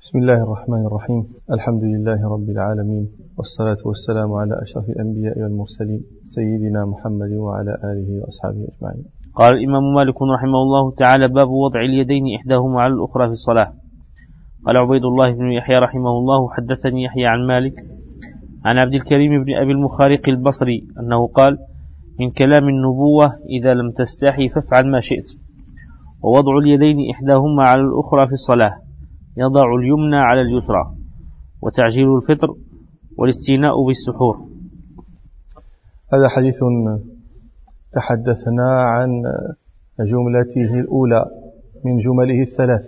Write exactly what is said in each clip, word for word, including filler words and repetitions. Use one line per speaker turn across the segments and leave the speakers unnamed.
بسم الله الرحمن الرحيم. الحمد لله رب العالمين، والصلاة والسلام على أشرف الأنبياء والمرسلين سيدنا محمد وعلى آله وأصحابه أجمعين.
قال الإمام مالك رحمه الله تعالى: باب وضع اليدين إحداهما على الأخرى في الصلاة. قال عبيد الله بن يحيى رحمه الله: حدثني يحيى عن مالك عن عبد الكريم بن أبي المخارق البصري أنه قال: من كلام النبوة إذا لم تستحي فافعل ما شئت. ووضع اليدين إحداهما على الأخرى في الصلاة، يضع اليمنى على اليسرى، وتعجيل الفطر، والاستيناء بالسحور.
هذا حديث تحدثنا عن جملته الأولى من جمله الثلاث،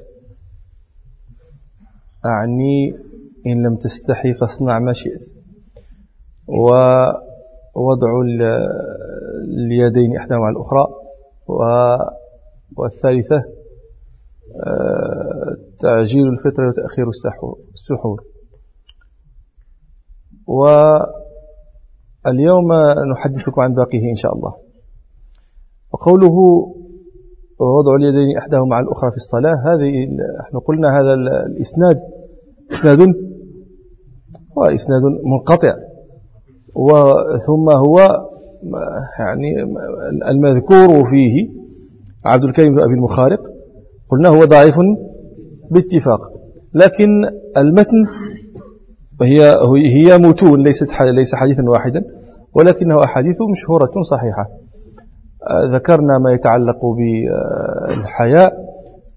أعني إن لم تستحي فاصنع ما شئت، ووضع اليدين إحداهما على الأخرى، والثالثة تعجيل الفطر وتأخير السحور. واليوم نحدثكم عن باقيه إن شاء الله. وقوله ووضع اليدين إحداهما على الأخرى في الصلاة، هذه احنا قلنا هذا الإسناد إسناد هو إسناد منقطع، وثم هو يعني المذكور فيه عبد الكريم بن أبي المخارق قلنا هو ضعيف باتفاق، لكن المتن هي هي متون، ليست ليس حديثا واحدا، ولكنه أحاديث مشهورة صحيحة. ذكرنا ما يتعلق بالحياء،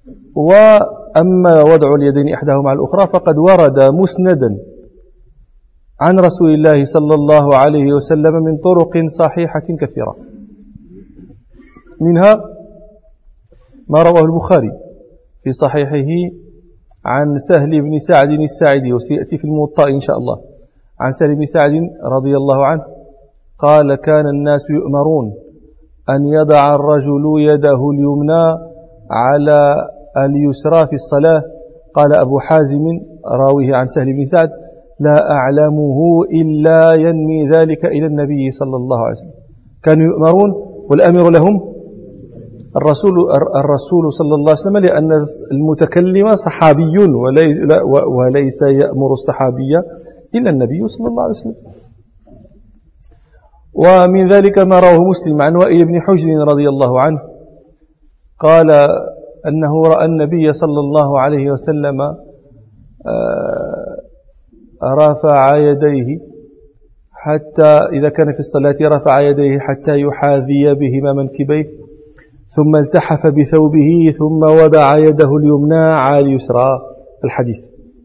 وأما وضع اليدين إحداهما على الأخرى فقد ورد مسندا عن رسول الله صلى الله عليه وسلم من طرق صحيحة كثيرة، منها ما رواه البخاري في صحيحه عن سهل بن سعد الساعدي، وسيأتي في الموطأ إن شاء الله، عن سهل بن سعد رضي الله عنه قال: كان الناس يؤمرون أن يضع الرجل يده اليمنى على اليسرى في الصلاة. قال أبو حازم راويه عن سهل بن سعد: لا أعلمه إلا ينمي ذلك إلى النبي صلى الله عليه وسلم. كانوا يؤمرون، والأمر لهم الرسول الرسول صلى الله عليه وسلم، لأن المتكلم صحابي وليس يأمر الصحابية إلا النبي صلى الله عليه وسلم. ومن ذلك ما رواه مسلم عن وائل بن حجر رضي الله عنه قال أنه رأى النبي صلى الله عليه وسلم رفع يديه حتى إذا كان في الصلاة رفع يديه حتى يحاذي بهما منكبيه، ثم التحف بثوبه، ثم وضع يده اليمنى على اليسرى. الحديث.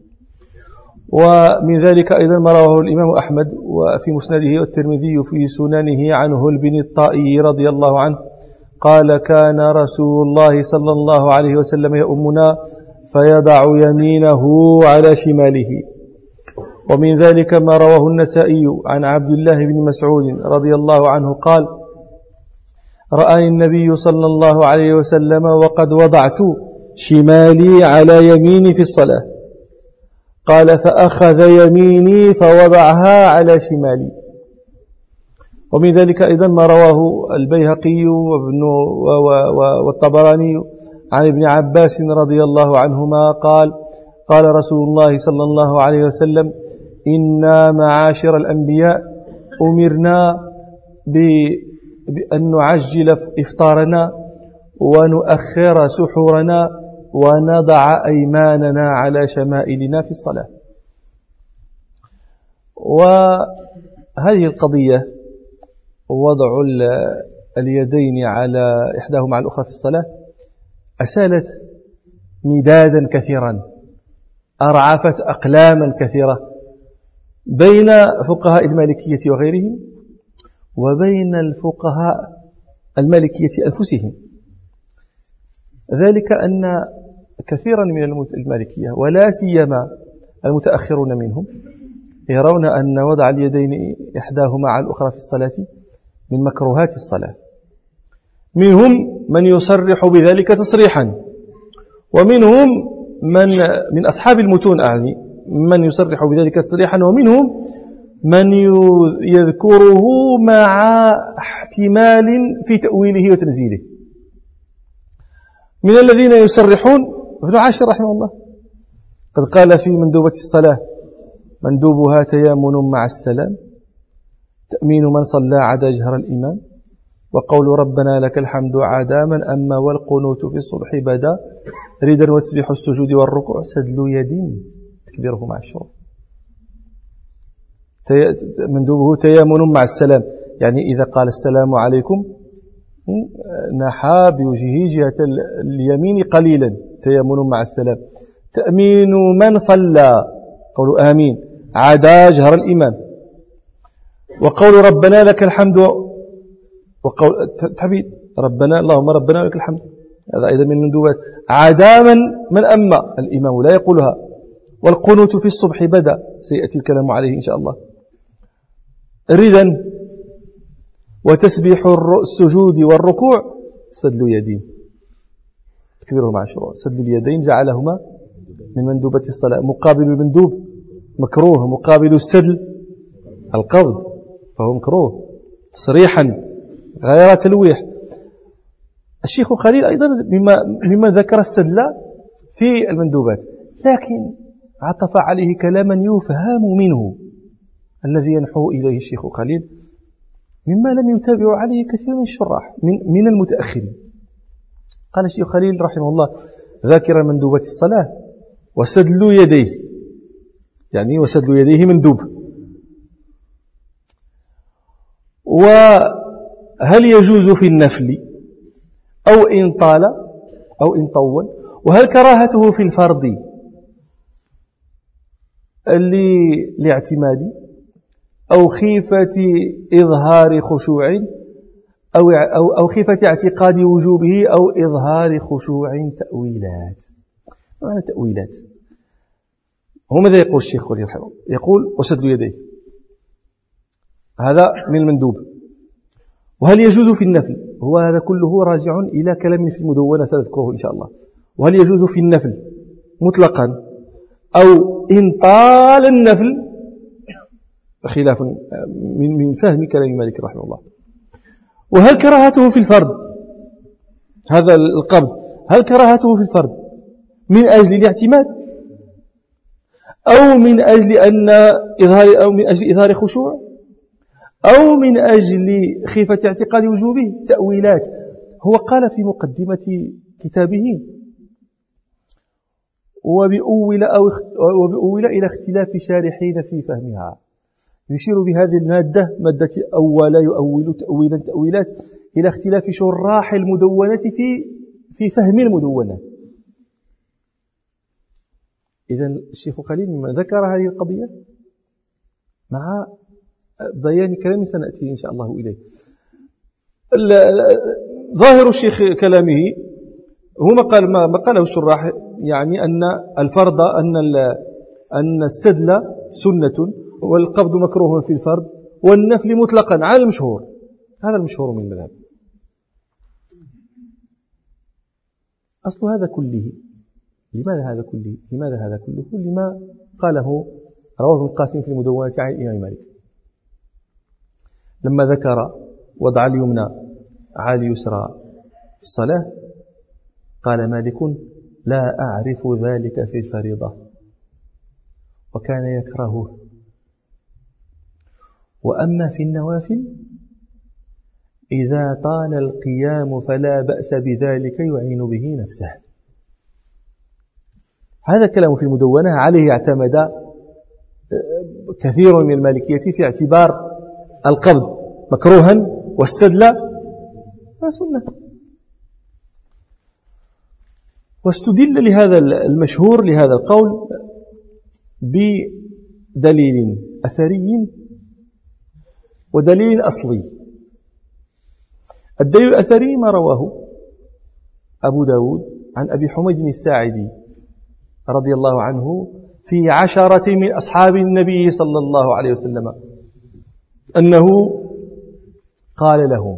ومن ذلك أيضا ما رواه الإمام أحمد وفي مسنده، والترمذي في سننه عن هل بن الطائي رضي الله عنه قال: كان رسول الله صلى الله عليه وسلم يؤمنا فيضع يمينه على شماله. ومن ذلك ما رواه النسائي عن عبد الله بن مسعود رضي الله عنه قال: رآني النبي صلى الله عليه وسلم وقد وضعت شمالي على يميني في الصلاة. قال: فأخذ يميني فوضعها على شمالي. ومن ذلك أيضا ما رواه البيهقي وابن والطبراني عن ابن عباس رضي الله عنهما قال: قال رسول الله صلى الله عليه وسلم: إنا معاشر الأنبياء أمرنا بأن نعجل إفطارنا ونؤخر سحورنا ونضع أيماننا على شمائلنا في الصلاة. وهذه القضية وضع اليدين على إحداهما على الأخرى في الصلاة أسالت مدادا كثيرا، أرعفت أقلاما كثيرة بين فقهاء المالكية وغيرهم، وبين الفقهاء المالكية أنفسهم. ذلك أن كثيرا من المالكية ولا سيما المتأخرون منهم يرون أن وضع اليدين إحداهما على الأخرى في الصلاة من مكروهات الصلاة. منهم من يصرح بذلك تصريحا، ومنهم من من أصحاب المتون أعني من يصرح بذلك تصريحا، ومنهم من يذكره مع احتمال في تأويله وتنزيله. من الذين يصرحون ابن عاشر رحمه الله قد قال في مندوبة الصلاة: مندوبها تيامن مع السلام، تأمين من صلى عدا جهر الإمام، وقول ربنا لك الحمد عدا من أما، والقنوت في الصبح بدا، ردا وتسبيح السجود والركوع، سدل يد تكبيره مع الشروع. مندوبه تيامن مع السلام، يعني إذا قال السلام عليكم نحى بوجهه جهة اليمين قليلا، تيامن مع السلام. تأمين من صلى، قول آمين عدا جهر الإمام، وقول ربنا لك الحمد، وقول تحبيد ربنا اللهم ربنا لك الحمد، هذا أيضا من المندوبات. عدا من من أما، الإمام لا يقولها. والقنوت في الصبح بدا، سيأتي الكلام عليه إن شاء الله. ردا وتسبيح السجود والركوع، سدل يدين تكبيره مع الشروع. سدل اليدين جعلهما من مندوبة الصلاة. مقابل المندوب مكروه، مقابل السدل القبض، فهو مكروه تصريحا غير تلويح. الشيخ خليل أيضا مما, مما ذكر السدل في المندوبات، لكن عطف عليه كلاما يفهم منه الذي ينحو إليه الشيخ خليل، مما لم يتابع عليه كثير من الشراح من, من المتأخرين. قال الشيخ خليل رحمه الله ذاكر مندوبة الصلاة: وسدل يديه، يعني وسدل يديه مندوب. وهل يجوز في النفل أو إن طال أو إن طول؟ وهل كراهته في الفرض لاعتماد أو خيفة إظهار خشوع أو أو أو خيفة اعتقاد وجوبه أو إظهار خشوع؟ تأويلات. معنى تأويلات؟ هو ماذا يقول الشيخ ولي رحمه؟ يقول: وسدل يديه، هذا من المندوب. وهل يجوز في النفل؟ هو هذا كله راجع إلى كلام في المدونة سنذكره إن شاء الله. وهل يجوز في النفل مطلقا أو إن طال النفل؟ خلاف من من فهم كلام مالك رحمه الله. وهل كراهته في الفرد، هذا القبض، هل كراهته في الفرد من أجل الاعتماد أو من أجل أن إظهار أو من أجل إظهار خشوع أو من أجل خيفة اعتقاد وجوبه؟ تأويلات. هو قال في مقدمة كتابه: وبأول أو وبأول إلى اختلاف شارحين في فهمها. يشير بهذه المادة، مادة أول يؤول تأويلا تأويلات، إلى اختلاف شراح المدونة في في فهم المدونة. إذن الشيخ خليل مما ذكر هذه القضية مع بيان كلام سنأتي إن شاء الله إليه. ظاهر الشيخ كلامه هو ما قال ما قاله الشراح، يعني أن الفرض أن أن السدل سنة والقبض مكروه في الفرض والنفل مطلقا على المشهور. هذا المشهور من المذهب. أصل هذا كله، لماذا هذا كله؟ لماذا هذا كله؟ لما قاله رواه ابن القاسم في المدونة عن الإمام مالك لما ذكر وضع اليمنى على اليسرى في الصلاة. قال مالك: لا أعرف ذلك في الفريضة، وكان يكرهه. وأما في النوافل إذا طال القيام فلا بأس بذلك يعين به نفسه. هذا الكلام في المدونة عليه اعتمد كثير من المالكية في اعتبار القبض مكروها والسدل سنة. واستدل لهذا المشهور لهذا القول بدليل أثري ودليل أصلي. الدليل الأثري ما رواه أبو داود عن أبي حميد الساعدي رضي الله عنه في عشرة من أصحاب النبي صلى الله عليه وسلم أنه قال لهم: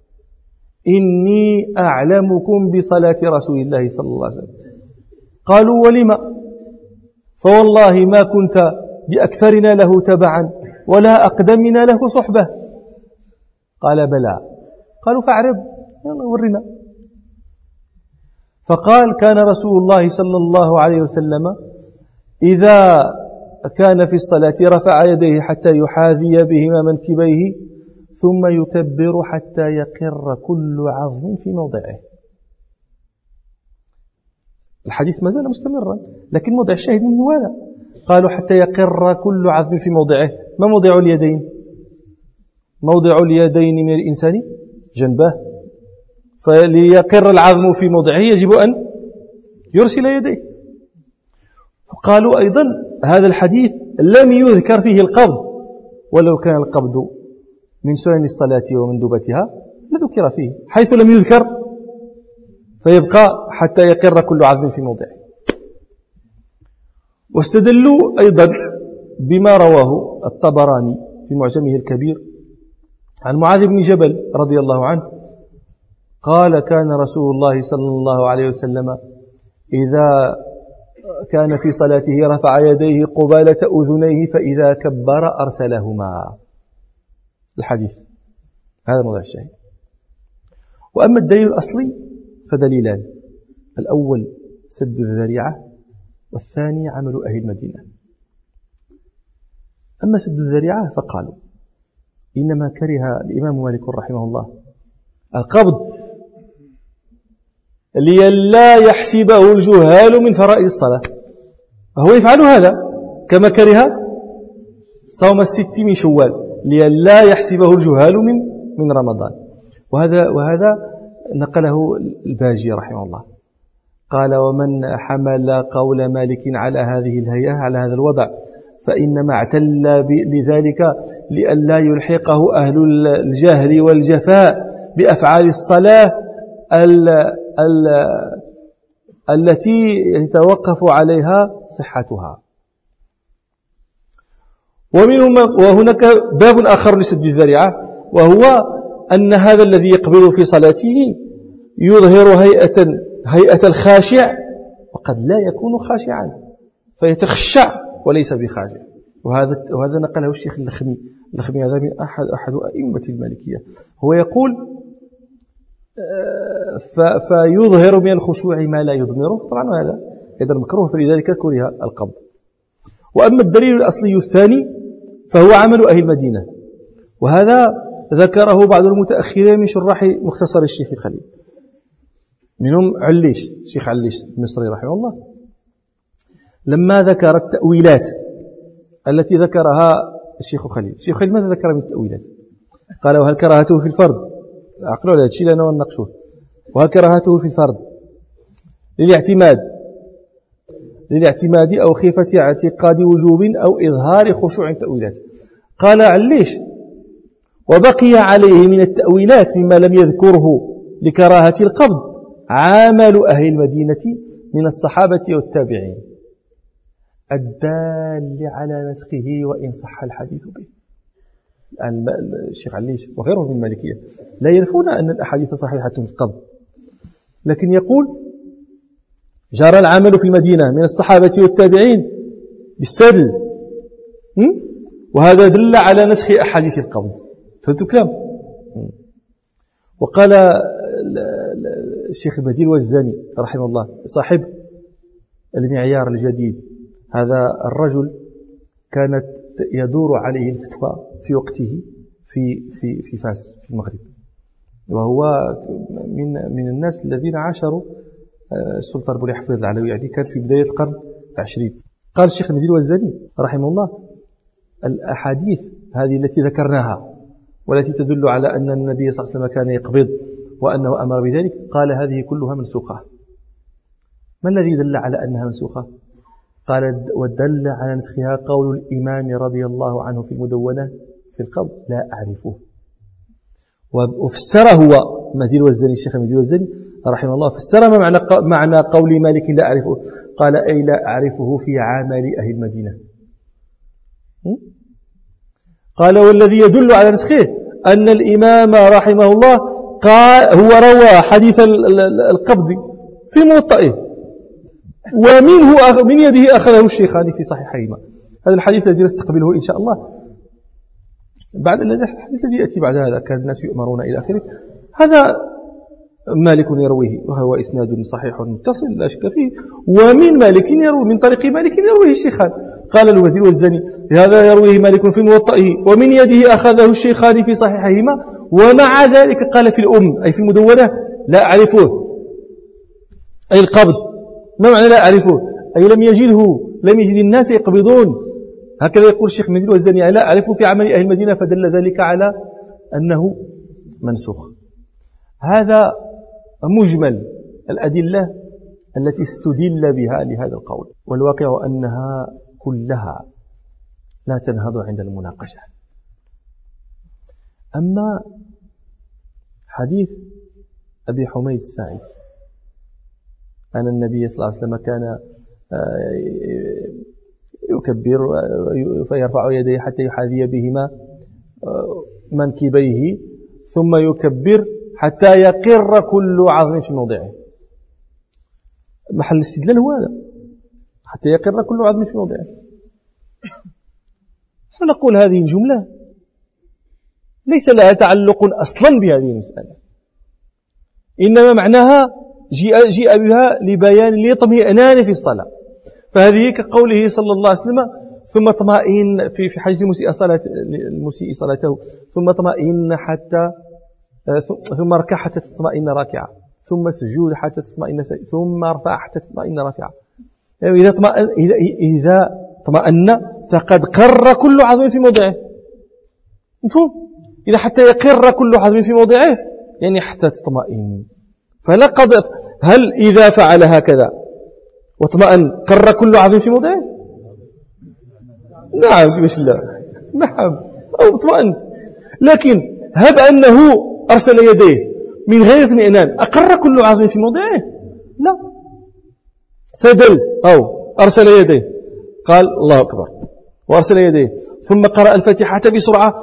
إني أعلمكم بصلاة رسول الله صلى الله عليه وسلم. قالوا: ولما؟ فوالله ما كنت بأكثرنا له تبعا ولا أقدمنا له صحبة. قال: بلى. قالوا: فاعرض، يلا ورنا. فقال: كان رسول الله صلى الله عليه وسلم إذا كان في الصلاة رفع يديه حتى يحاذي بهما منكبيه ثم يكبر حتى يقر كل عظم في موضعه. الحديث ما زال مستمرا، لكن موضع الشاهد منه هذا، قالوا حتى يقر كل عظم في موضعه. ما موضع اليدين؟ موضع اليدين من الإنسان جنبه، فليقر العظم في موضعه يجب أن يرسل يديه. قالوا أيضا هذا الحديث لم يذكر فيه القبض، ولو كان القبض من سنن الصلاة ومندوبتها لذكر فيه، حيث لم يذكر فيبقى حتى يقر كل عظم في موضعه. واستدلوا أيضا بما رواه الطبراني في معجمه الكبير عن معاذ بن جبل رضي الله عنه قال كان رسول الله صلى الله عليه وسلم إذا كان في صلاته رفع يديه قبالة أذنيه فإذا كبر أرسلهما. الحديث هذا موضع الشاهد. وأما الدليل الأصلي فدليلان: الأول سد الذريعة، والثاني عمل أهل المدينة. أما سد الذريعة فقالوا إنما كره الإمام مالك رحمه الله القبض لئلا يحسبه الجهال من فرائض الصلاة، فهو يفعل هذا كما كره صوم الست من شوال لئلا يحسبه الجهال من من رمضان. وهذا وهذا نقله الباجي رحمه الله، قال: ومن حمل قول مالك على هذه الهيئة على هذا الوضع فإنما اعتل لذلك لئلا يلحقه أهل الجهل والجفاء بأفعال الصلاة ال ال التي يتوقف عليها صحتها. ومنهم وهناك باب آخر لسد الذريعة، وهو أن هذا الذي يقبض في صلاته يظهر هيئة هيئة الخاشع وقد لا يكون خاشعا فيتخشع وليس بخاشع. وهذا وهذا نقله الشيخ اللخمي. اللخمي هذا من أحد أحد أئمة المالكية، هو يقول فيظهر من الخشوع ما لا يضمره. طبعا هذا إذا مكروه، فلذلك كره القبض. وأما الدليل الأصلي الثاني فهو عمل أهل المدينة، وهذا ذكره بعض المتأخرين من شراح مختصر الشيخ الخليل، منهم عليش الشيخ عليش المصري رحمه الله، لما ذكر التأويلات التي ذكرها الشيخ خليل. الشيخ خليل ماذا ذكر من التأويلات؟ قال: وهل كراهته في الفرض؟ عقلوا هذا الشيء لنا ونناقشوه. وهل كراهته في الفرض للاعتماد للاعتماد أو خيفة اعتقاد وجوب أو إظهار خشوع تأويلات؟ قال عليش: وبقي عليه من التأويلات مما لم يذكره لكراهة القبض عامل أهل المدينة من الصحابة والتابعين الدال على نسخه وإن صح الحديث به. الآن الشيخ عليش وغيره من المالكية لا ينفون أن الأحاديث صحيحة في القبض، لكن يقول جرى العمل في المدينة من الصحابة والتابعين بالسدل، وهذا دل على نسخ أحاديث القبض. فهمتوا كلام؟ وقال الشيخ البديل والزاني رحمه الله صاحب المعيار الجديد، هذا الرجل كانت يدور عليه الفتوى في وقته في في في فاس في المغرب، وهو من من الناس الذين عاشروا السلطان بولي حفيظ العلوي، يعني كان في بداية القرن العشرين. قال الشيخ البديل والزاني رحمه الله: الأحاديث هذه التي ذكرناها والتي تدل على أن النبي صلى الله عليه وسلم كان يقبض وأنه أمر بذلك، قال هذه كلها منسوخة. ما الذي دل على أنها منسوخة؟ قال: ودل على نسخها قول الإمام رضي الله عنه في المدونة في القبض لا أعرفه. وفسر هو مدير والزني الشيخ مدير والزني رحمه الله، فسر ما معنى معنى قول مالك لا أعرفه، قال: أي لا أعرفه في عمل أهل المدينة. قال: والذي يدل على نسخه أن الإمام رحمه الله قال هو روى حديث القبض في موطئه، ومنه من يده أخذه الشيخان في صحيحهما. هذا الحديث الذي نستقبله إن شاء الله بعد الحديث الذي يأتي بعد هذا، كان الناس يؤمرون إلى آخره. هذا مالك يرويه وهو إسناد صحيح متصل لا شك فيه، ومن مالك يروي من طريق مالك يرويه الشيخان. قال الوزير والزني هذا يرويه مالك في موطئه ومن يده أخذه الشيخان في صحيحهما، ومع ذلك قال في الأم أي في المدونة لا أعرفه، أي القبض. ما معنى لا أعرفه؟ أي لم يجده، لم يجد الناس يقبضون، هكذا يقول الشيخ مدين والزني لا أعرفه في عمل أهل المدينة، فدل ذلك على أنه منسوخ. هذا مجمل الأدلة التي استدل بها لهذا القول، والواقع أنها كلها لا تنهض عند المناقشة. أما حديث أبي حميد الساعدي أن النبي صلى الله عليه وسلم كان يكبر فيرفع يديه حتى يحاذي بهما منكبيه ثم يكبر حتى يقر كل عظم في موضعه. محل الاستدلال هو هذا، حتى يقر كل عظم في موضعه. فنقول هذه الجملة ليس لها تعلق أصلا بهذه المسألة، إنما معناها جيء, جيء بها لبيان الاطمئنان في الصلاة. فهذه كقوله صلى الله عليه وسلم ثم اطمئن في في حديث المسيء صلاة المسيء صلاته ثم اطمئن حتى ثم اركع حتى تطمئن راكعا ثم سجود حتى تطمئن سجد ثم ارفع حتى تطمئن رافعا. يعني إذا طمأن إذا إذا طمأن فقد قر كل عظم في موضعه. مفهوم؟ إذا حتى يقر كل عظم في موضعه يعني حتى تطمئن. فلقد هل إذا فعل هكذا واطمأن قر كل عظم في موضعه؟ نعم كيفاش لا؟ نعم أو اطمأن. لكن هب أنه أرسل يديه من غير اطمئنان أقر كل عظم في موضعه؟ لا. سدل أو أرسل يديه قال الله أكبر وأرسل يديه ثم قرأ الفاتحة بسرعة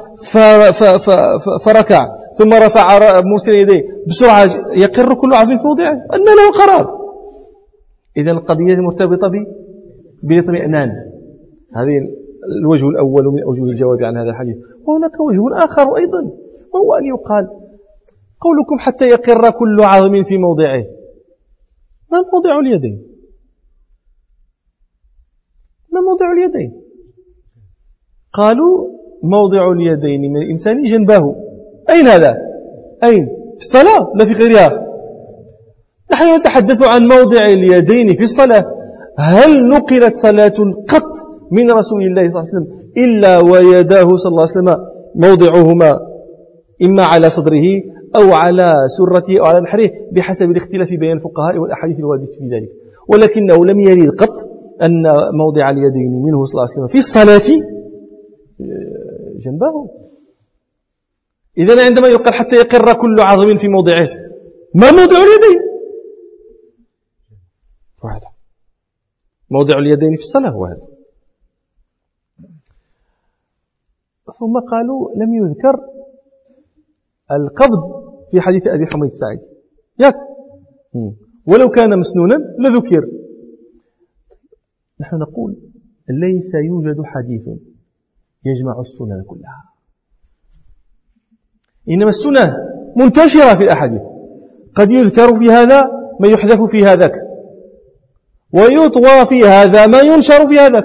فركع ثم رفع مرسل يديه بسرعة يقر كل عظم في موضعه أن له قرار. إذن القضية مرتبطة بالاطمئنان. هذه الوجه الأول من أوجه الجواب عن هذا الحديث. وهناك وجه آخر أيضا وهو أن يقال قولكم حتى يقر كل عظم في موضعه، ما موضع اليدين؟ ما موضع اليدين؟ قالوا موضع اليدين من الإنسان جنبه. أين هذا؟ أين؟ في الصلاة لا في غيرها. نحن نتحدث عن موضع اليدين في الصلاة. هل نقلت صلاة قط من رسول الله صلى الله عليه وسلم إلا ويداه صلى الله عليه وسلم موضعهما إما على صدره أو على سرته أو على نحره بحسب الاختلاف بين الفقهاء والأحاديث الواردة في ذلك، ولكنه لم يرد قط أن موضع اليدين منه صلى الله عليه وسلم في الصلاة جنبه. إذن عندما يقال حتى يقر كل عظم في موضعه، ما موضع اليدين؟ واحد. موضع اليدين في الصلاة هو هذا. ثم قالوا لم يذكر القبض في حديث أبي حميد الساعدي ياك ولو كان مسنونا لذكر. نحن نقول ليس يوجد حديث يجمع السنن كلها، إنما السنن منتشرة في الأحاديث، قد يذكر في هذا ما يحذف في هذاك ويطوى في هذا ما ينشر في هذاك.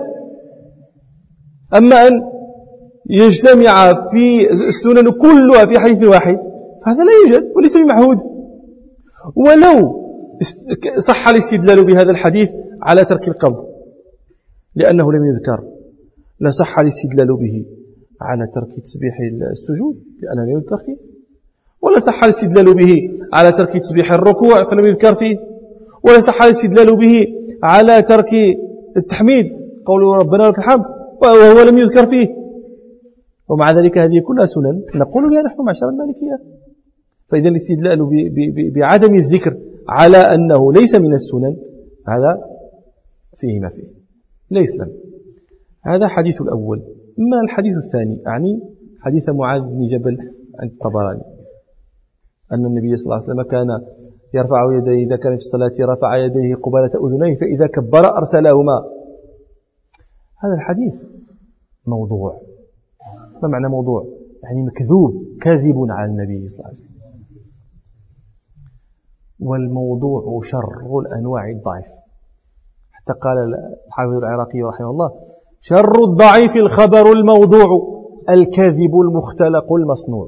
أما أن يجتمع في السنن كلها في حديث واحد فهذا لا يوجد وليس بمعهود. ولو صح الاستدلال بهذا الحديث على ترك القبض لأنه لم يذكر، لا صح الاستدلال به على ترك تسبيح السجود لأنه لم يذكر فيه، ولا صح الاستدلال به على ترك تسبيح الركوع فلم يذكر فيه، ولا صح الاستدلال به على ترك التحميد قوله ربنا لك الحمد وهو لم يذكر فيه. ومع ذلك هذه كلها سنن نقول بها نحن معشر المالكية. فإذا الاستدلال بعدم الذكر على أنه ليس من السنن هذا فيه ما فيه لا يسلم. هذا حديث الأول. أما الحديث الثاني أعني حديث معاذ بن جبل عند الطبراني أن النبي صلى الله عليه وسلم كان يرفع يديه إذا كان في الصلاة رفع يديه قبالة أذنيه فإذا كبر أرسلهما. هذا الحديث موضوع. ما معنى موضوع؟ يعني مكذوب، كاذب على النبي صلى الله عليه وسلم. والموضوع شر الأنواع الضعيف. حتى قال الحافظ العراقي رحمه الله: شر الضعيف الخبر الموضوع، الكاذب المختلق المصنوع.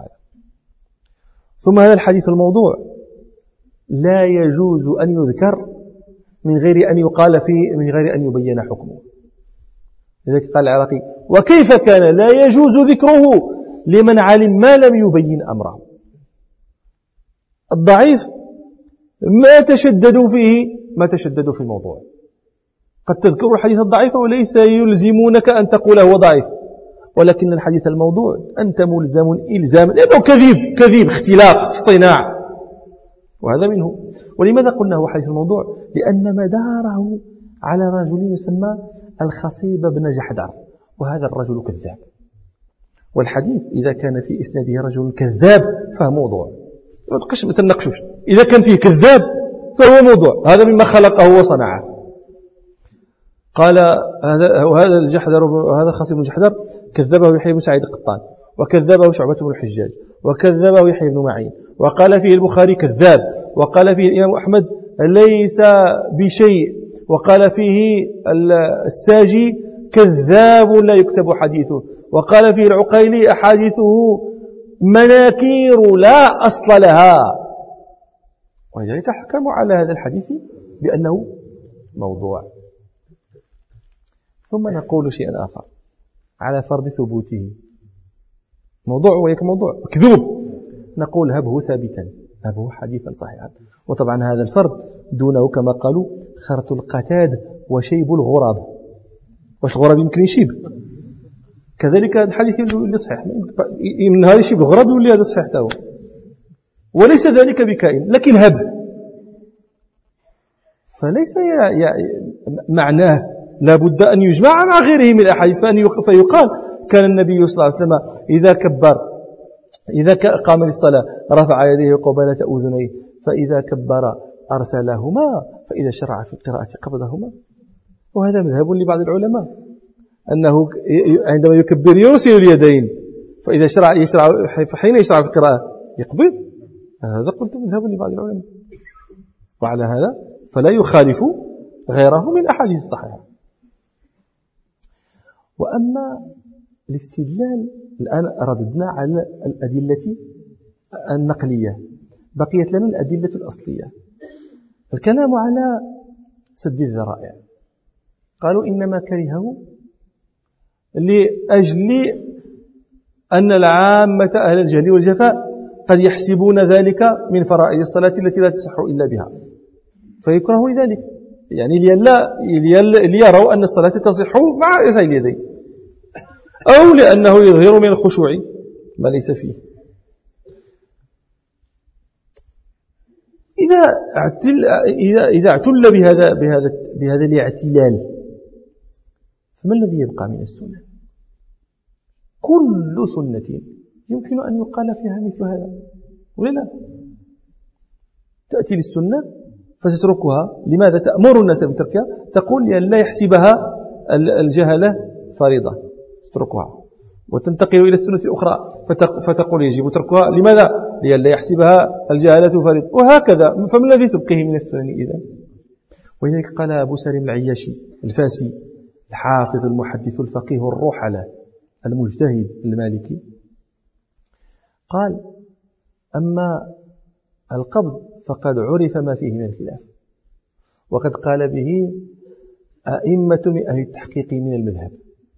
ثم هذا الحديث الموضوع لا يجوز أن يذكر من غير أن يقال فيه، من غير أن يبين حكمه. لذلك قال العراقي: وكيف كان لا يجوز ذكره لمن علم ما لم يبين أمره. الضعيف ما تشددوا فيه ما تشددوا في الموضوع. قد تذكر الحديث الضعيف وليس يلزمونك أن تقول هو ضعيف، ولكن الحديث الموضوع أنت ملزم إلزام، لأنه كذب كذب اختلاق اصطناع، وهذا منه. ولماذا قلنا هو حديث الموضوع؟ لأن مداره على رجل يسمى الخصيب بن جحدر، وهذا الرجل كذاب. والحديث إذا كان في إسناده رجل كذاب فهو موضوع، ما تبقاش ما تناقشوش. إذا كان فيه كذاب فهو موضوع، هذا مما خلقه وصنعه. قال هذا وهذا الجحدر وهذا خصيب بن جحدر كذبه يحيى بن سعيد القطان، وكذبه شعبة بن الحجاج، وكذبه يحيى بن معين، وقال فيه البخاري كذاب، وقال فيه الإمام أحمد ليس بشيء، وقال فيه الساجي كذاب لا يكتب حديثه، وقال فيه العقيلي أحاديثه مناكير لا أصل لها. ولذلك حكموا على هذا الحديث بأنه موضوع. ثم نقول شيئا آخر على فرض ثبوته. موضوع ويك موضوع كذوب، نقول هبه ثابتا، هبه حديثا صحيحا. وطبعا هذا الفرض دونه كما قالوا خرط القتاد وشيب الغراب. واش الغراب يمكن يشيب؟ كذلك الحديث اللي صحيح من هذا يشيب الغراب يولي هذا صحيح تاهو، وليس ذلك بكائن، لكن هب. فليس معناه لا بد أن يجمع مع غيره من الأحاديث، فيقال كان النبي صلى الله عليه وسلم إذا كبر إذا قام للصلاة رفع يديه قبالة أذنيه، فإذا كبر أرسلهما، فإذا شرع في القراءة قبضهما. وهذا مذهب لبعض العلماء أنه عندما يكبر يرسل اليدين، فإذا شرع يشرع فحين يشرع في القراءة يقبض. هذا قلت مذهب لبعض العلماء، وعلى هذا فلا يخالف غيره من الأحاديث الصحيحة. وأما الاستدلال الآن رددنا على الأدلة النقلية، بقيت لنا الأدلة الأصلية. الكلام على سد الذرائع، قالوا إنما كرهه لأجل أن العامة أهل الجهل والجفاء قد يحسبون ذلك من فرائض الصلاة التي لا تصح إلا بها، فيكره لذلك، يعني ليروا أن الصلاة تصح مع إرسال اليدين، أو لأنه يظهر من الخشوع ما ليس فيه. إذا اعتل إذا إذا اعتل بهذا بهذا بهذا الاعتلال، فما الذي يبقى من السنة؟ كل سنة يمكن أن يقال فيها مثل هذا ولا لا؟ تأتي للسنة فتتركها. لماذا تأمر الناس بتركها؟ تقول لا يحسبها الجهلة فريضة، تتركها، وتنتقل إلى السنة الأخرى فتقول يجب تركها. لماذا؟ لئلا يحسبها الجهلة فريضة، وهكذا. فما الذي تبقيه من السنن إذن؟ ولذلك قال أبو سالم العياشي الفاسي الحافظ المحدث الفقيه الروحلة المجتهد المالكي، قال: أما القبض فقد عرف ما فيه من الخلاف، وقد قال به أئمة من أهل التحقيق من المذهب.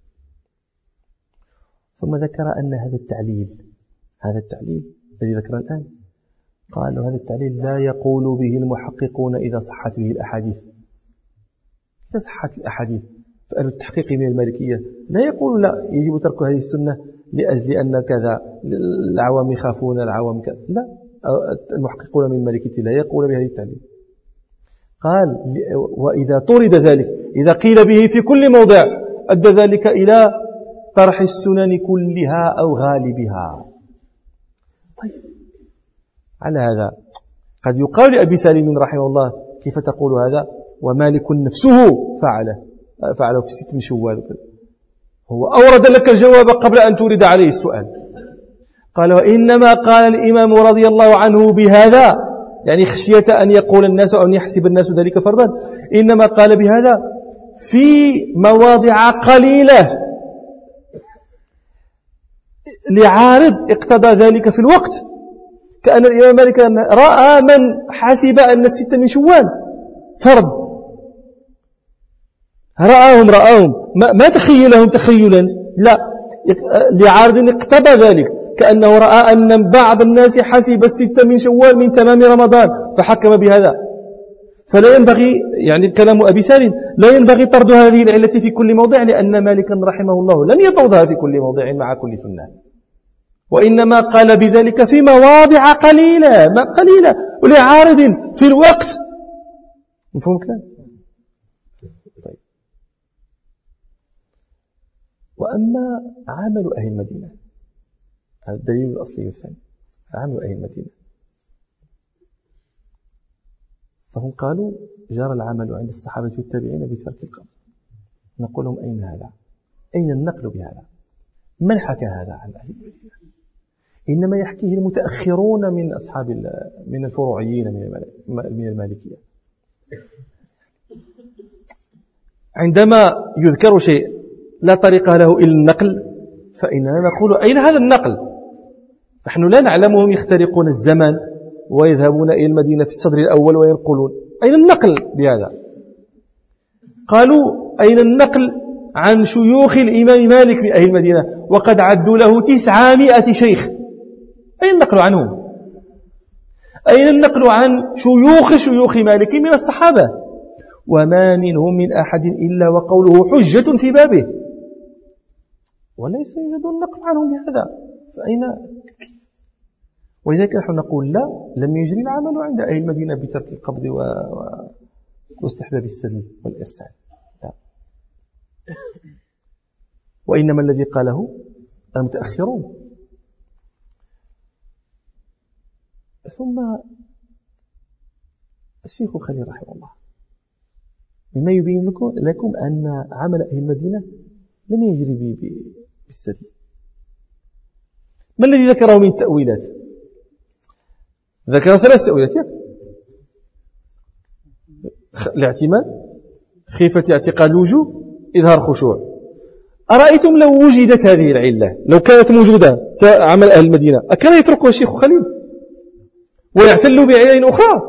ثم ذكر أن هذا التعليل هذا التعليل الذي ذكر الآن، قال هذا التعليل لا يقول به المحققون إذا صحت به الأحاديث. إذا صحت الأحاديث فأهل التحقيق من المالكية لا يقول لا يجب ترك هذه السنة لأجل أن كذا العوام يخافون العوام كذا، لا، المحققون من المالكية لا يقول بهذه التعليل. قال: وإذا طرد ذلك، إذا قيل به في كل موضع، أدى ذلك إلى طرح السنن كلها أو غالبها. طيب، على هذا قد يقال لأبي سالم رحمه الله: كيف تقول هذا ومالك نفسه فعله فعله في ست من شوال؟ هو أورد لك الجواب قبل أن تورد عليه السؤال. قال: وإنما قال الإمام رضي الله عنه بهذا يعني خشية أن يقول الناس أو أن يحسب الناس ذلك فرضا، إنما قال بهذا في مواضع قليلة لعارض اقتضى ذلك في الوقت، كأن الإمام مالك رأى من حسب أن الستة من شوال فرض، رآهم رآهم ما, ما تخيلهم تخيلا، لا، لعارض اقتضى ذلك، كأنه رأى أن بعض الناس حسب الستة من شوال من تمام رمضان فحكم بهذا. فلا ينبغي، يعني كلام أبي سالم، لا ينبغي طرد هذه العلة في كل موضع، لأن مالكا رحمه الله لم يطردها في كل موضع مع كل سنة، وإنما قال بذلك في مواضع قليلة ما قليلة ولعارض في الوقت. مفهوم كلام؟ طيب. وأما عمل أهل المدينة، هذا الدليل الأصلي الثاني، عمل أهل المدينة، فهم قالوا جرى العمل عند الصحابة والتابعين بترك القبض. نقول لهم أين هذا؟ أين النقل بهذا؟ من حكى هذا عن أهل المدينة؟ إنما يحكيه المتأخرون من أصحاب من الفروعيين من المالكية. عندما يذكر شيء لا طريق له إلا النقل فإننا نقول أين هذا النقل؟ نحن لا نعلمهم يخترقون الزمن ويذهبون إلى المدينة في الصدر الأول وينقلون، أين النقل بهذا؟ قالوا أين النقل عن شيوخ الإمام مالك من أهل المدينة وقد عدوا له تسعمائة شيخ، أين النقل عنهم؟ أين النقل عن شيوخ شيوخ مالك من الصحابة؟ وما منهم من أحد إلا وقوله حجة في بابه، وليس يوجد النقل عنهم بهذا، فأين؟ ولذلك نحن نقول لا، لم يجري العمل عند أهل المدينة بترك القبض و... و... واستحباب السلم والإرسال، لا. وإنما الذي قاله المتأخرون. ثم الشيخ خليل رحمه الله مما يبين لكم, لكم أن عمل أهل المدينة لم يجري بالسلم. ما الذي ذكره من التأويلات؟ ذكر ثلاث تأويلات: الاعتماد، خيفة اعتقاد الوجوب، إظهار خشوع. أرأيتم لو وجدت هذه العلة، لو كانت موجودة عمل أهل المدينة، أكان يتركها الشيخ خليل ويعتل بعلل أخرى؟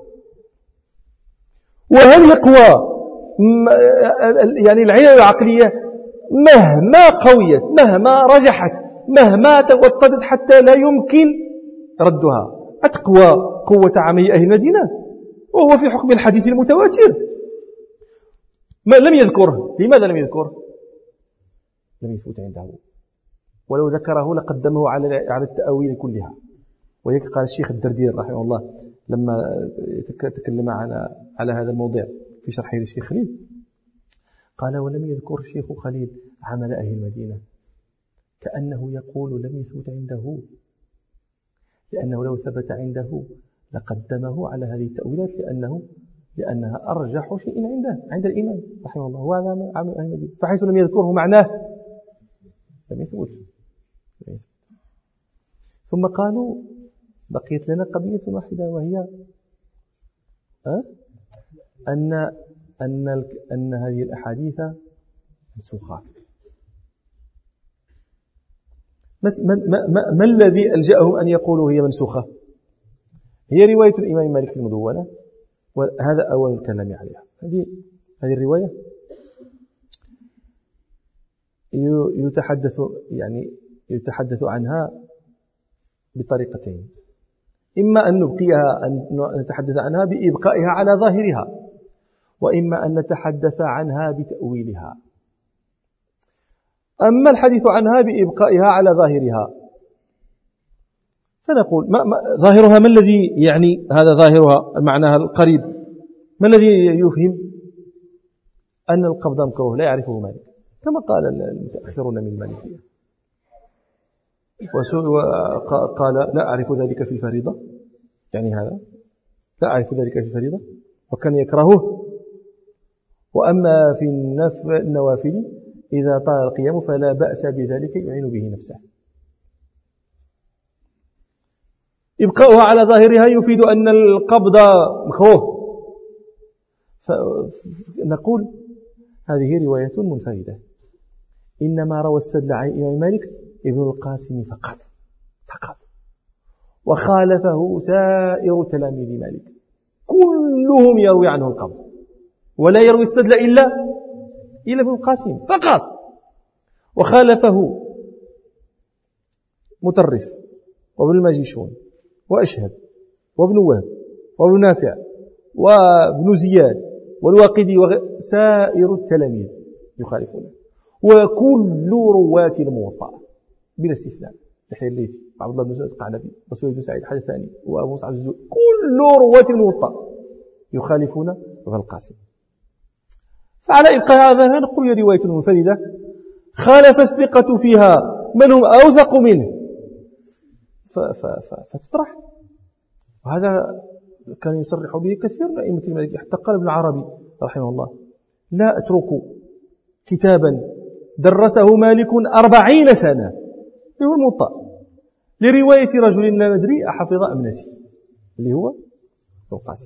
وهل يقوى يعني العلل العقلية مهما قويت، مهما رجحت، مهما توطدت حتى لا يمكن ردها، أتقوى قوة عمل أهل المدينة وهو في حكم الحديث المتواتر؟ ما لم يذكره. لماذا لم يذكره؟ لم يثبت عنده، ولو ذكره لقدمه على على التأويل كلها. وهيك قال الشيخ الدردير رحمه الله لما تكلم على على هذا الموضوع في شرحه للشيخ خليل، قال: ولم يذكر الشيخ خليل عمل أهل المدينة، كأنه يقول لم يثبت عنده، لأنه لو ثبت عنده لقدمه على هذه التأويلات، لأنه لأنها أرجح شيء عنده عند الإمام رحمه الله، وهذا عمل أهل المدينة. فحيث لم يذكره معناه لم يثبت. ثم قالوا: بقيت لنا قضية واحدة، وهي أه؟ أن أن أن هذه الأحاديث منسوخات. ما, ما, ما, ما الذي ألجأهم أن يقولوا هي منسوخة؟ هي رواية الإمام مالك المدونة، وهذا أول الكلام عليها. هذه هذه الرواية يتحدث يعني يتحدث عنها بطريقتين: إما أن نبقيها أن نتحدث عنها بإبقائها على ظاهرها، وإما أن نتحدث عنها بتأويلها. أما الحديث عنها بإبقائها على ظاهرها فنقول ما ما ظاهرها ما الذي يعني هذا ظاهرها معناها القريب، ما الذي يفهم؟ أن القبض مكروه لا يعرفه مالك كما قال المتأخرون من المالكية، وقال: لا أعرف ذلك في الفريضة، يعني هذا لا أعرف ذلك في الفريضة وكان يكرهه. وأما في النوافل إذا طال القيام فلا بأس بذلك يعين به نفسه. إبقاؤها على ظاهرها يفيد أن القبض مكروه. فنقول هذه رواية منفردة، إنما روى السدل عن الإمام مالك ابن القاسم فقط فقط، وخالفه سائر تلاميذ مالك كلهم يروي عنه القبض، ولا يروي السدل إلا إلا ابن القاسم فقط، وخالفه مطرف وابن الماجشون وأشهب وابن وهب وابن نافع وابن زياد والواقدي وسائر التلاميذ يخالفونه، وكل رواة الموطأ بلا استثناء، يحيى الليثي عبد الله بن مسعود القعنبي وسويد بن سعيد الحدثاني وأبو مصعب الزهري، كل رواة الموطأ يخالفون ابن القاسم. فعلى إبقاء هذا نقول هي رواية منفردة خالف الثقة فيها من هم أوثق منه فتطرح. وهذا كان يصرح به كثير من أئمة المالكية، حتى قال ابن عربي رحمه الله: لا أترك كتابا درسه مالك أربعين سنة هو الموطأ لرواية رجل لا ندري أحفظ أم نسي، اللي هو القاسم.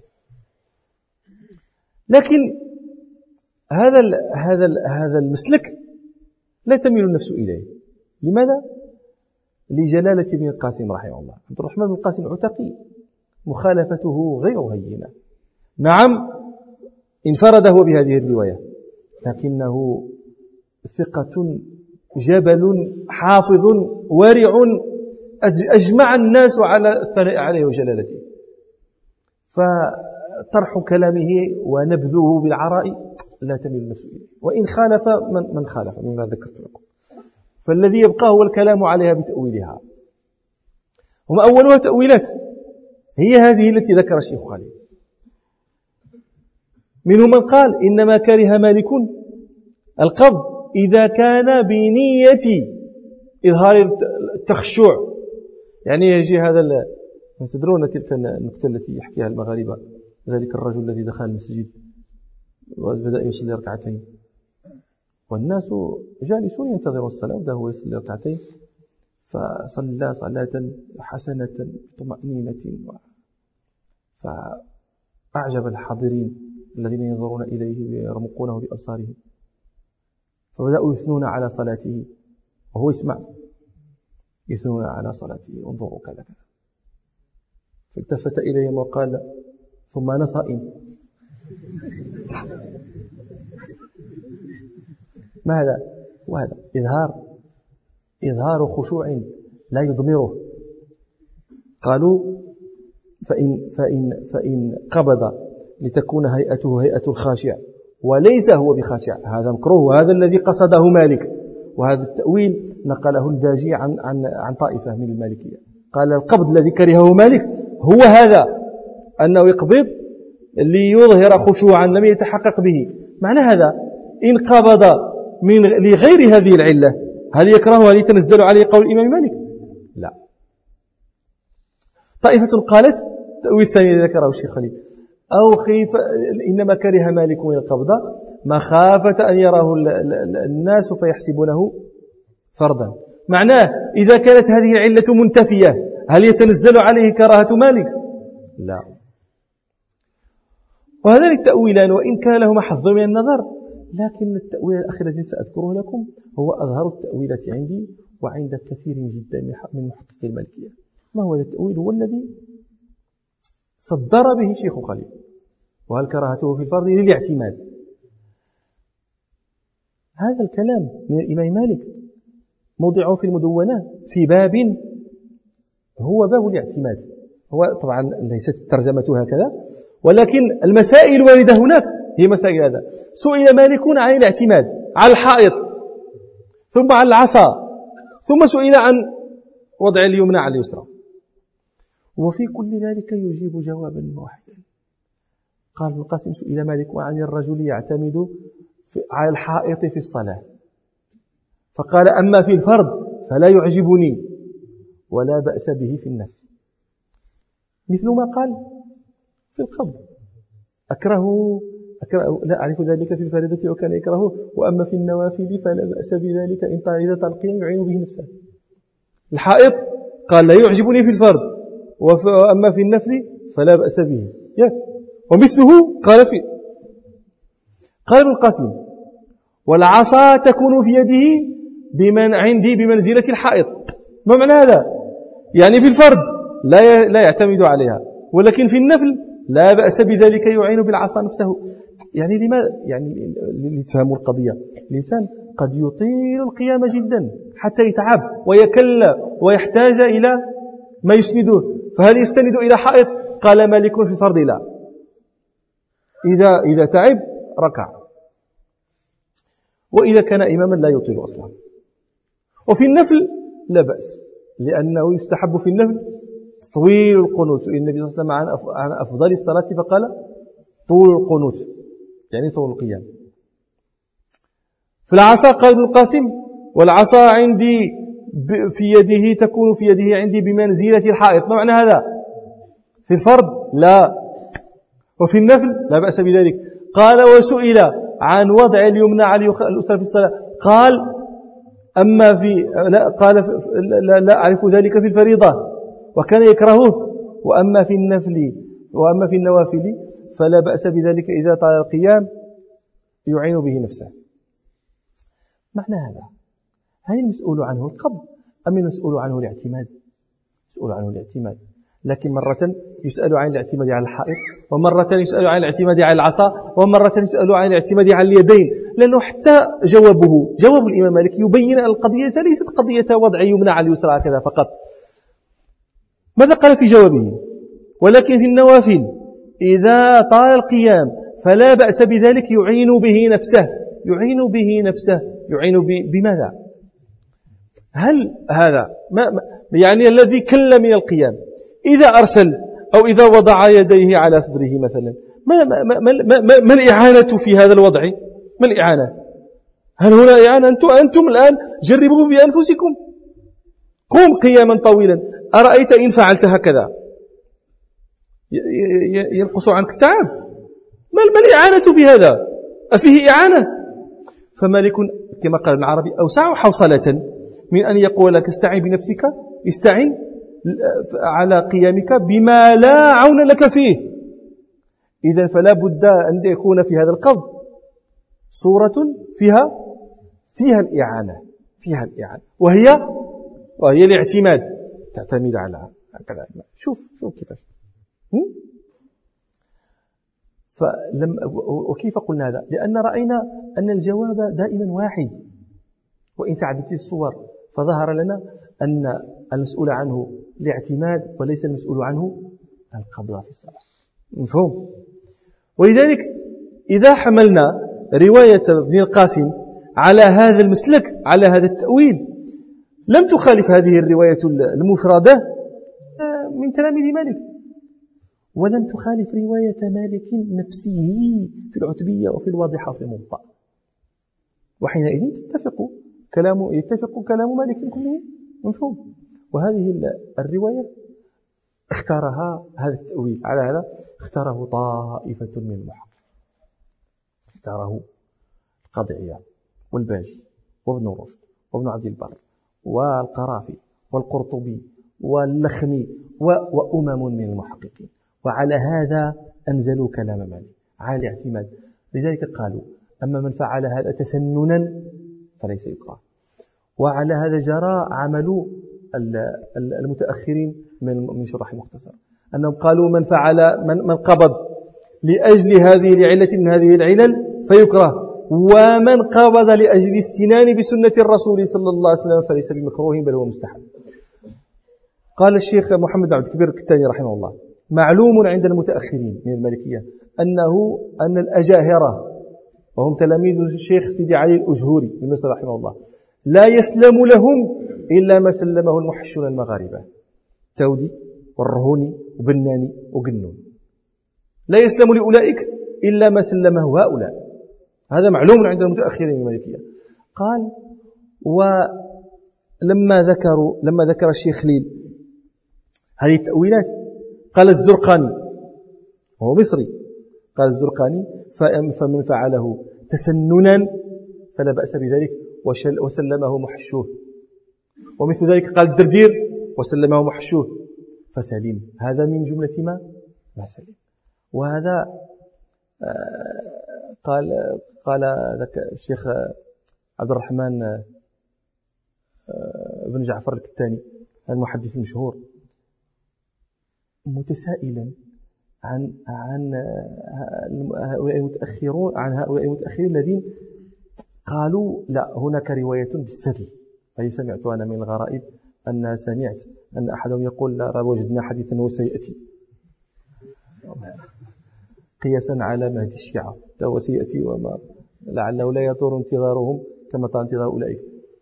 لكن هذا هذا هذا المسلك لا تميل النفس إليه. لماذا؟ لجلالة ابن القاسم رحمه الله. عبد الرحمن بن القاسم العتقي مخالفته غير هينة، نعم انفرد هو بهذه الرواية، لكنه ثقة جبل حافظ ورع أجمع الناس على الثناء عليه وجلالته. فطرح كلامه ونبذه بالعراء لا تميل النفس إليه، وإن خالف من, من خالف مما ذكرت لكم، فالذي يبقى هو الكلام عليها بتأويلها. هم أولها تأويلات، هي هذه التي ذكر الشيخ خالد. منهم من قال إنما كره مالك القبض إذا كان بنية إظهار التخشع، يعني يجي هذا، تدرون تلك النكتة التي يحكيها المغاربة، ذلك الرجل الذي دخل المسجد وبدأ يصلي ركعتين والناس جالسون ينتظرون الصلاة، وده هو يصلي ركعتين، فصلى صلاة حسنة طمأنينة، فأعجب الحاضرين الذين ينظرون إليه ويرمقونه بأبصارهم، فبدأوا يثنون على صلاته وهو يسمع، يثنون على صلاته، انظروا كذا كذا. فالتفت إليهم وقال: ثم أنا صائم. ما هذا؟ وهذا إظهار إظهار خشوع لا يضمره. قالوا: فإن, فإن, فإن قبض لتكون هيئته هيئة الخاشع وليس هو بخاشع، هذا مكروه، وهذا الذي قصده مالك. وهذا التأويل نقله الباجي عن, عن, عن طائفة من المالكية، قال: القبض الذي كرهه مالك هو هذا، أنه يقبض ليظهر خشوعا لم يتحقق به. معنى هذا إن قبض من لغير هذه العلة هل يكره؟ هل يتنزل عليه قول الإمام مالك؟ لا. طائفة قالت التأويل الثاني ذكره الشيخ خليل: أو خيف إنما كره مالك من القبض مخافة أن يراه الناس فيحسبونه فرضا. معناه إذا كانت هذه العلة منتفية هل يتنزل عليه كراهة مالك؟ لا. وهذان التأويلان وإن كان لهما حظ من النظر، لكن التأويل الأخير الذي سأذكره لكم هو أظهر التأويلات عندي وعند كثير جدا من محققي المالكية. ما هو هذا التأويل؟ هو الذي صدر به شيخ خليل: وهل كراهته في الفرض للاعتماد. هذا الكلام من الإمام مالك موضعه في المدونة في باب هو باب الاعتماد. هو طبعا ليست الترجمة هكذا، ولكن المسائل الواردة هناك هي مسائل هذا. سئل مالك عن الاعتماد على الحائط، ثم عن العصا، ثم سئل عن وضع اليمنى على اليسرى، وفي كل ذلك يجيب جوابا واحدا. قال ابن القاسم: سئل مالك عن الرجل يعتمد على الحائط في الصلاة، فقال: أما في الفرض فلا يعجبني ولا بأس به في النفل، مثل ما قال في القبض: أكره, أكره لا أعرف ذلك في الفريضة وكان يكرهه، وأما في النوافل فلا بأس بذلك إن طال ذات القيام يعين به نفسه. الحائط قال: لا يعجبني في الفرض وأما في النفل فلا بأس به. ومثله قال في قال ابن القاسم: والعصا تكون في يده بمن عندي بمنزلة الحائط. ما معنى هذا؟ يعني في الفرد لا لا يعتمد عليها، ولكن في النفل لا بأس بذلك، يعين بالعصا نفسه. يعني لماذا؟ يعني لتفهموا القضية، الإنسان قد يطيل القيام جدا حتى يتعب ويكل ويحتاج إلى ما يسنده، فهل يستند إلى حائط؟ قال مالك في الفرد لا، إذا إذا تعب ركع، وإذا كان إماما لا يطيل أصلا. وفي النفل لا بأس، لأنه يستحب في النفل طويل القنوت. سئل النبي صلى الله عليه وسلم عن أفضل الصلاة فقال طول القنوت، يعني طول القيام. في العصا قال ابن القاسم: والعصا عندي في يده تكون في يده عندي بمنزلة الحائط. ما معنى هذا؟ في الفرد لا، وفي النفل لا بأس بذلك. قال: وسئل عن وضع اليمنى على اليسرى في الصلاة قال: أما في لا قال لا, لا أعرف ذلك في الفريضة وكان يكرهه، وأما في النفل وأما في النوافل فلا بأس بذلك إذا طال القيام يعين به نفسه. معنى هذا: هل المسؤول عنه القبض أم المسؤول عنه الاعتماد؟ مسؤول عنه الاعتماد، لكن مرة يسأل عن الاعتماد على الحائط، ومرة يسأل عن الاعتماد على العصا، ومرة يسأل عن الاعتماد على اليدين، لأنه حتى جوابه جواب الإمام مالك يبين أن القضية ليست قضية وضع يمنى على اليسرى هكذا فقط. ماذا قال في جوابه؟ ولكن في النوافل إذا طال القيام فلا بأس بذلك، يعين به نفسه. يعين به نفسه يعين بماذا؟ هل هذا ما يعني الذي كل من القيام إذا أرسل أو إذا وضع يديه على صدره مثلا، ما, ما, ما, ما, ما, ما الإعانة في هذا الوضع؟ ما الإعانة؟ هل هنا إعانة؟ أنتم, أنتم الآن جربوا بأنفسكم، قم قياما طويلا، أرأيت إن فعلت هكذا ينقص عنك التعب؟ ما الإعانة في هذا؟ أفيه إعانة؟ فمالك كما قال ابن عربي: أوسع حوصلة من أن يقول لك استعن بنفسك، استعن على قيامك بما لا عون لك فيه. إذن فلا بد أن يكون في هذا القبض صورة فيها فيها الإعانة فيها الإعانة وهي وهي الاعتماد، تعتمد على هكذا. شوف شوف كيفاش. فلم وكيف قلنا هذا؟ لأن رأينا أن الجواب دائما واحد، وإن تعددت الصور فظهر لنا أن المسؤول عنه الاعتماد وليس المسؤول عنه القبض في الصلاة. مفهوم؟ ولذلك إذا حملنا رواية ابن القاسم على هذا المسلك، على هذا التأويل، لم تخالف هذه الرواية المفردة من تلاميذ مالك، ولم تخالف رواية مالك نفسه في العتبية وفي الواضحة وفي الموطأ، وحينئذ تتفق كلام يتفق كلام مالك كله. مفهوم؟ وهذه الرواية اختارها هذا التأويل على هذا اختاره طائفة من المحققين، اختاره القاضي عياض والباجي وابن رشد وابن عبد البر والقرافي والقرطبي واللخمي وأمم من المحققين، وعلى هذا أنزلوا كلام مالك على الاعتماد. لذلك قالوا: أما من فعل هذا تسننا فليس يكره. وعلى هذا جرى عمل المتأخرين من شرح المختصر، أنهم قالوا: من فعل من, من قبض لأجل هذه العلة من هذه العلل فيكره، ومن قبض لأجل استنان بسنة الرسول صلى الله عليه وسلم فليس بمكروه بل هو مستحب. قال الشيخ محمد عبد الكبير الكتاني رحمه الله: معلوم عند المتأخرين من المالكية أنه أن الأجاهرة وهم تلاميذ الشيخ سيدي علي الأجهوري من مصر رحمه الله لا يسلم لهم إلا ما سلمه المحشون المغاربة، تودي والرهوني وبناني وقنون، لا يسلم لأولئك إلا ما سلمه هؤلاء. هذا معلوم عند المتأخرين من المالكية. قال: ولما ذكروا لما ذكر الشيخ خليل هذه التأويلات قال الزرقاني وهو مصري، قال الزرقاني: فمن فعله تسننا فلا بأس بذلك وسلمه محشوه. ومثل ذلك قال الدردير وسلمه محشوه. فسلم. هذا من جملة ما ما سلم. وهذا قال قال ذاك الشيخ عبد الرحمن بن جعفر الكتاني المحدث المشهور متسائلا عن عن هؤلاء المتأخرون عن هؤلاء المتأخرين الذين قالوا لا هناك رواية بالسدل. أي سمعت أنا من الغرائب أن سمعت أن أحدهم يقول لا وجدنا حديثا وسيأتي قياسا على مهدي الشيعة وسيأتي وما لعله لا يطور انتظارهم كما طال انتظار أولئك.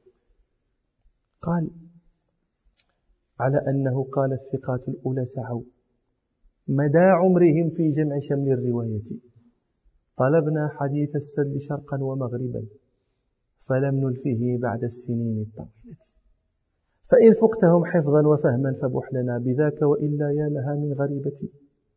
قال على أنه قال الثقات الأولى سعوا مدى عمرهم في جمع شمل الرواية طلبنا حديث السدل شرقا ومغربا فلم نلفه بعد السنين الطويلة فإن فقتهم حفظا وفهما فبح لنا بذاك وإلا يا لها من غريبة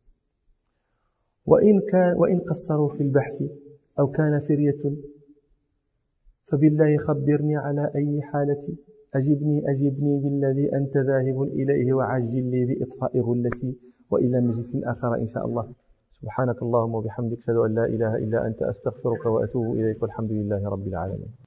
وإن, كان وإن قصروا في البحث أو كان فرية فبالله خبرني على أي حالة أجبني أجبني بالذي أنت ذاهب إليه وعجل لي بإطفاء غلتي وإلى مجلس آخر إن شاء الله. سبحانك اللهم وبحمدك أشهد أن لا إله إلا أنت أستغفرك وأتوب إليك والحمد لله رب العالمين.